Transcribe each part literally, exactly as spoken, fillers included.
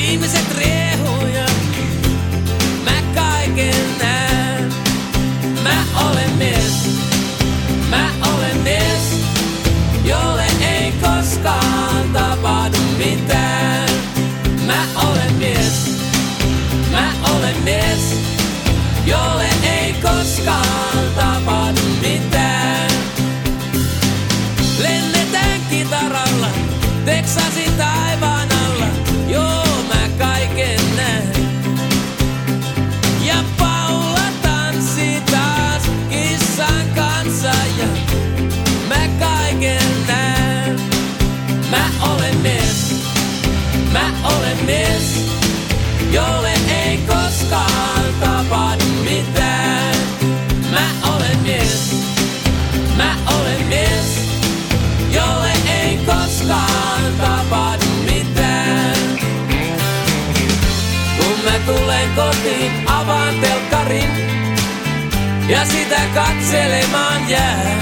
viimeiset riehuja. Mä kaiken näen. Mä olen mies. Mä olen mies, jolle ei koskaan tapahdu mitään. Mä olen mies. Mä olen mies, jolle ei koskaan tapahdu mitään. Lennetään kitaralla Teksasin taivaan alla. Joo, mä kaiken näen. Ja Paula tanssii taas kissan kanssa. Ja mä kaiken näen. Mä olen mies. Mä olen mies, jolle ei koskaan tapahdu mitään. Mä olen mies. Mä olen mies, jolle ei koskaan tapahdu mitään. Kun mä tulen kotiin, avaan telkkarin ja sitä katselemaan jään.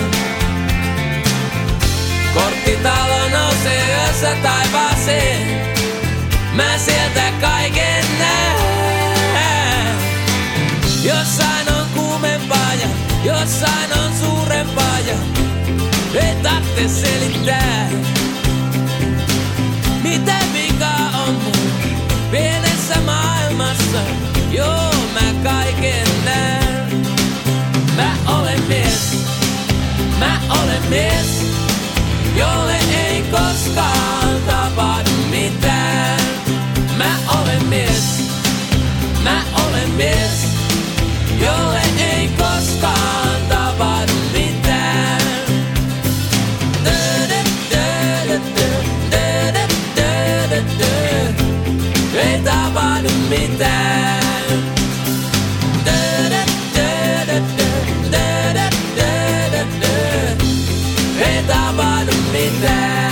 Korttitalo nousee yössä taivaaseen. Mä sieltä kaiken näen. Jossain on kuumempaa ja jossain on suurempaa ja ei tarvitse selittää. Mitä vikaa on mun pienessä maailmassa? Joo, mä kaiken näen. Mä olen mies. Mä olen mies, jolle ei koskaan tapahdu mitään. Mä olen mies. Mä olen mies, jolle ei koskaan tapahdu mitään. Ei tapahdu mitään. Ei tapahdu mitään.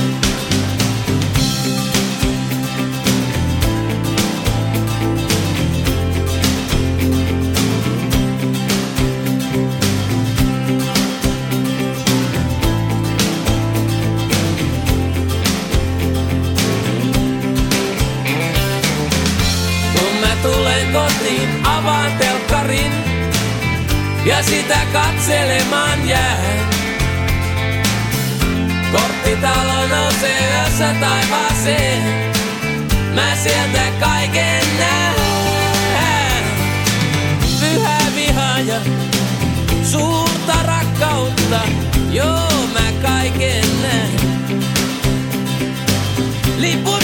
Kotiin avaan telkkarin ja sitä katselemaan jään. Korttitalo nousee yössä taivaaseen. Mä sieltä kaiken näen. Pyhää vihaa ja suurta rakkautta. Joo, mä kaiken näen. Lippu